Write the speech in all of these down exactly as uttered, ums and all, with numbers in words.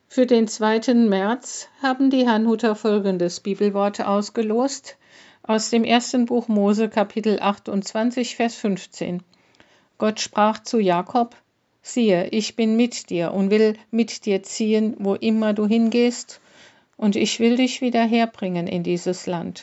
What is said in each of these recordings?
Für den zweiten März haben die Herrnhuter folgendes Bibelwort ausgelost aus dem ersten Buch Mose, Kapitel achtundzwanzig, Vers fünfzehn. Gott sprach zu Jakob: Siehe, ich bin mit dir und will mit dir ziehen, wo immer du hingehst, und ich will dich wieder herbringen in dieses Land.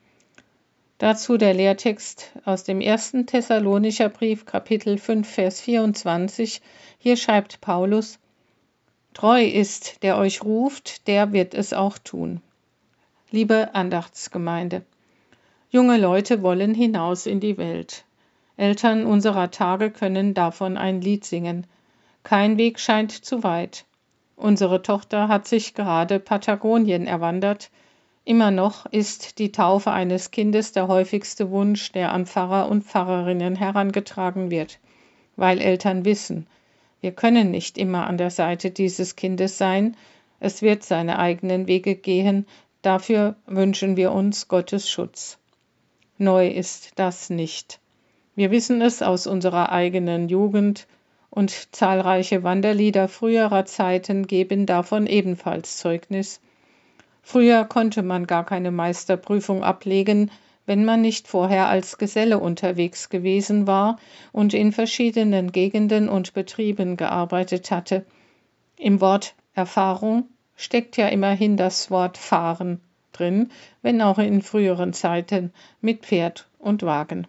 Dazu der Lehrtext aus dem ersten Thessalonicher Brief, Kapitel fünf, Vers vierundzwanzig. Hier schreibt Paulus: Treu ist, der euch ruft, der wird es auch tun. Liebe Andachtsgemeinde, junge Leute wollen hinaus in die Welt. Eltern unserer Tage können davon ein Lied singen. Kein Weg scheint zu weit. Unsere Tochter hat sich gerade Patagonien erwandert. Immer noch ist die Taufe eines Kindes der häufigste Wunsch, der an Pfarrer und Pfarrerinnen herangetragen wird, weil Eltern wissen, wir können nicht immer an der Seite dieses Kindes sein, es wird seine eigenen Wege gehen, dafür wünschen wir uns Gottes Schutz. Neu ist das nicht. Wir wissen es aus unserer eigenen Jugend, und zahlreiche Wanderlieder früherer Zeiten geben davon ebenfalls Zeugnis. Früher konnte man gar keine Meisterprüfung ablegen, wenn man nicht vorher als Geselle unterwegs gewesen war und in verschiedenen Gegenden und Betrieben gearbeitet hatte. Im Wort Erfahrung steckt ja immerhin das Wort fahren drin, wenn auch in früheren Zeiten mit Pferd und Wagen.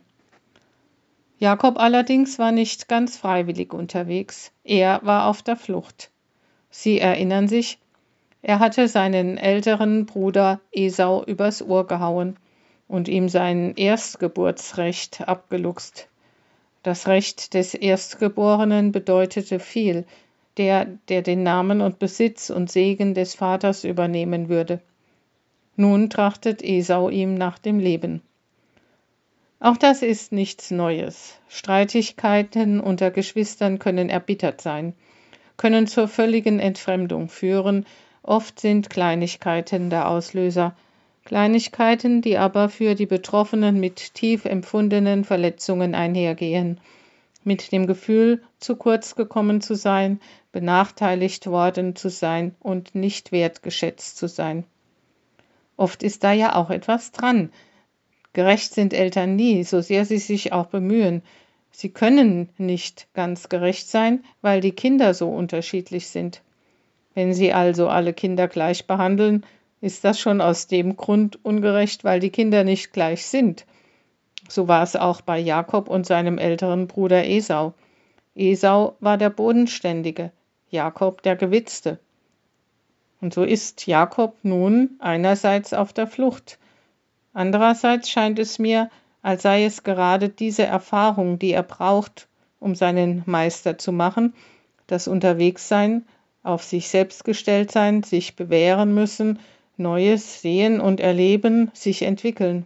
Jakob allerdings war nicht ganz freiwillig unterwegs, er war auf der Flucht. Sie erinnern sich, er hatte seinen älteren Bruder Esau übers Ohr gehauen und ihm sein Erstgeburtsrecht abgeluchst. Das Recht des Erstgeborenen bedeutete viel, der, der den Namen und Besitz und Segen des Vaters übernehmen würde. Nun trachtet Esau ihm nach dem Leben. Auch das ist nichts Neues. Streitigkeiten unter Geschwistern können erbittert sein, können zur völligen Entfremdung führen. Oft sind Kleinigkeiten der Auslöser. Kleinigkeiten, die aber für die Betroffenen mit tief empfundenen Verletzungen einhergehen. Mit dem Gefühl, zu kurz gekommen zu sein, benachteiligt worden zu sein und nicht wertgeschätzt zu sein. Oft ist da ja auch etwas dran. Gerecht sind Eltern nie, so sehr sie sich auch bemühen. Sie können nicht ganz gerecht sein, weil die Kinder so unterschiedlich sind. Wenn sie also alle Kinder gleich behandeln, ist das schon aus dem Grund ungerecht, weil die Kinder nicht gleich sind. So war es auch bei Jakob und seinem älteren Bruder Esau. Esau war der Bodenständige, Jakob der Gewitzte. Und so ist Jakob nun einerseits auf der Flucht. Andererseits scheint es mir, als sei es gerade diese Erfahrung, die er braucht, um seinen Meister zu machen, das Unterwegssein, auf sich selbst gestellt sein, sich bewähren müssen, Neues sehen und erleben, sich entwickeln.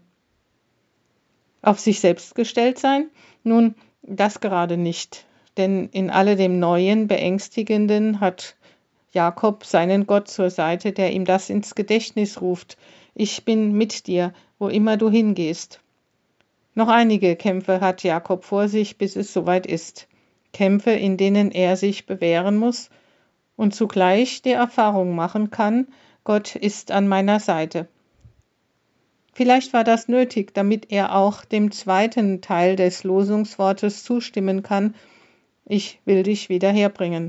Auf sich selbst gestellt sein? Nun, das gerade nicht, denn in alledem Neuen, Beängstigenden hat Jakob seinen Gott zur Seite, der ihm das ins Gedächtnis ruft: Ich bin mit dir, wo immer du hingehst. Noch einige Kämpfe hat Jakob vor sich, bis es soweit ist. Kämpfe, in denen er sich bewähren muss und zugleich die Erfahrung machen kann, Gott ist an meiner Seite. Vielleicht war das nötig, damit er auch dem zweiten Teil des Losungswortes zustimmen kann: Ich will dich wieder herbringen.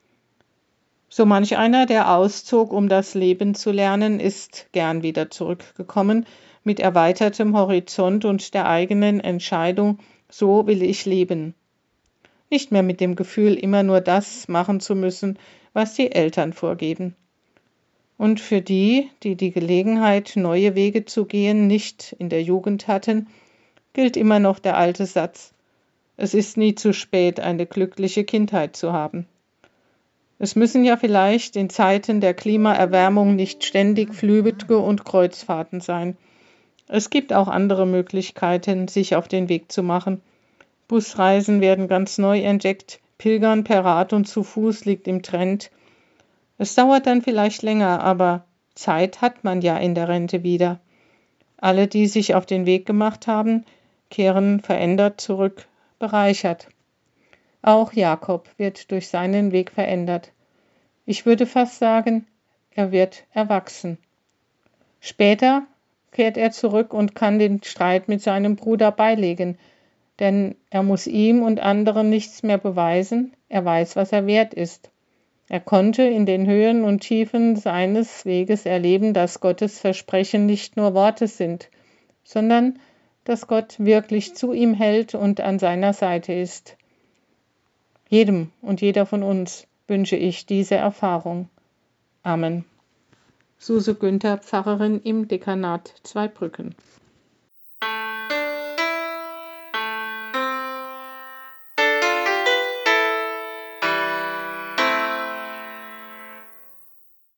So manch einer, der auszog, um das Leben zu lernen, ist gern wieder zurückgekommen, mit erweitertem Horizont und der eigenen Entscheidung, so will ich leben. Nicht mehr mit dem Gefühl, immer nur das machen zu müssen, was die Eltern vorgeben. Und für die, die die Gelegenheit, neue Wege zu gehen, nicht in der Jugend hatten, gilt immer noch der alte Satz: Es ist nie zu spät, eine glückliche Kindheit zu haben. Es müssen ja vielleicht in Zeiten der Klimaerwärmung nicht ständig Flüge und Kreuzfahrten sein. Es gibt auch andere Möglichkeiten, sich auf den Weg zu machen. Busreisen werden ganz neu entdeckt, Pilgern per Rad und zu Fuß liegt im Trend. Es dauert dann vielleicht länger, aber Zeit hat man ja in der Rente wieder. Alle, die sich auf den Weg gemacht haben, kehren verändert zurück, bereichert. Auch Jakob wird durch seinen Weg verändert. Ich würde fast sagen, er wird erwachsen. Später kehrt er zurück und kann den Streit mit seinem Bruder beilegen, denn er muss ihm und anderen nichts mehr beweisen, er weiß, was er wert ist. Er konnte in den Höhen und Tiefen seines Weges erleben, dass Gottes Versprechen nicht nur Worte sind, sondern dass Gott wirklich zu ihm hält und an seiner Seite ist. Jedem und jeder von uns wünsche ich diese Erfahrung. Amen. Suse Günther, Pfarrerin im Dekanat Zweibrücken.